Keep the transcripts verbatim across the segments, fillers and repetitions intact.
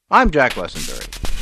I'm Jack Lessenberry.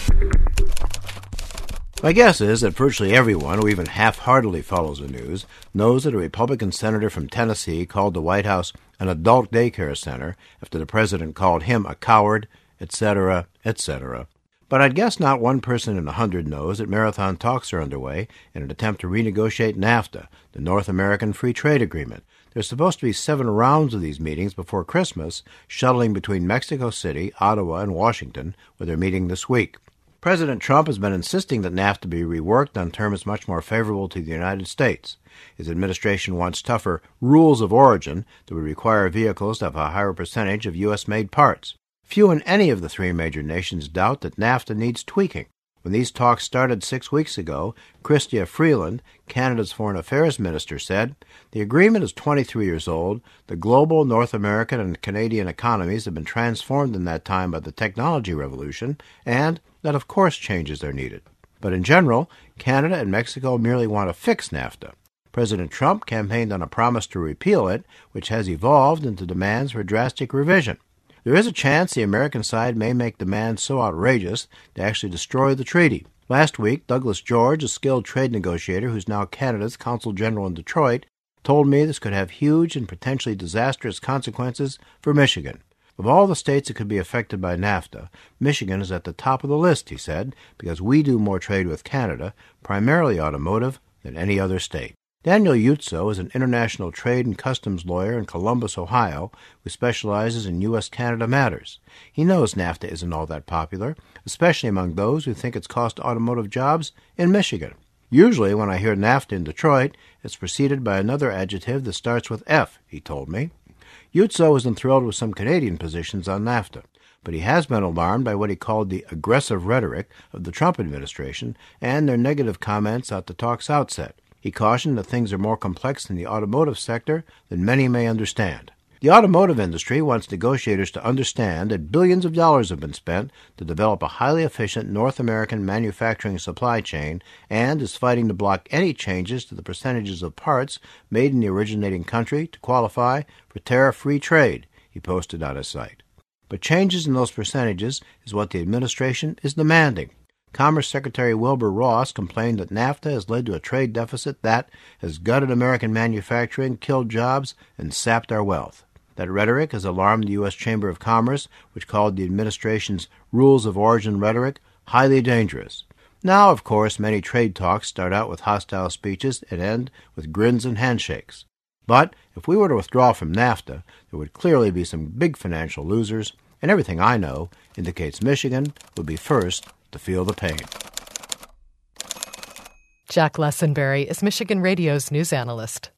My guess is that virtually everyone who even half-heartedly follows the news knows that a Republican senator from Tennessee called the White House an adult daycare center after the president called him a coward, et cetera, et cetera. But I'd guess not one person in a hundred knows that marathon talks are underway in an attempt to renegotiate NAFTA, the North American Free Trade Agreement. There's supposed to be seven rounds of these meetings before Christmas, shuttling between Mexico City, Ottawa, and Washington, where they're meeting this week. President Trump has been insisting that NAFTA be reworked on terms much more favorable to the United States. His administration wants tougher rules of origin that would require vehicles to have a higher percentage of U S made parts. Few in any of the three major nations doubt that NAFTA needs tweaking. When these talks started six weeks ago, Chrystia Freeland, Canada's Foreign Affairs Minister, said, "The agreement is twenty-three years old. The global, North American, and Canadian economies have been transformed in that time by the technology revolution, and that of course changes are needed. But in general, Canada and Mexico merely want to fix NAFTA." President Trump campaigned on a promise to repeal it, which has evolved into demands for drastic revision. There is a chance the American side may make demands so outrageous to actually destroy the treaty. Last week, Douglas George, a skilled trade negotiator who's now Canada's Consul General in Detroit, told me this could have huge and potentially disastrous consequences for Michigan. Of all the states that could be affected by NAFTA, Michigan is at the top of the list, he said, because we do more trade with Canada, primarily automotive, than any other state. Daniel Yutso is an international trade and customs lawyer in Columbus, Ohio, who specializes in U S Canada matters. He knows NAFTA isn't all that popular, especially among those who think it's cost automotive jobs in Michigan. Usually when I hear NAFTA in Detroit, it's preceded by another adjective that starts with F, he told me. Yutso isn't thrilled with some Canadian positions on NAFTA, but he has been alarmed by what he called the aggressive rhetoric of the Trump administration and their negative comments at the talk's outset. He cautioned that things are more complex in the automotive sector than many may understand. The automotive industry wants negotiators to understand that billions of dollars have been spent to develop a highly efficient North American manufacturing supply chain and is fighting to block any changes to the percentages of parts made in the originating country to qualify for tariff-free trade, he posted on his site. But changes in those percentages is what the administration is demanding. Commerce Secretary Wilbur Ross complained that NAFTA has led to a trade deficit that has gutted American manufacturing, killed jobs, and sapped our wealth. That rhetoric has alarmed the U S Chamber of Commerce, which called the administration's rules of origin rhetoric highly dangerous. Now, of course, many trade talks start out with hostile speeches and end with grins and handshakes. But if we were to withdraw from NAFTA, there would clearly be some big financial losers, and everything I know indicates Michigan would be first to feel the pain. Jack Lessenberry is Michigan Radio's news analyst.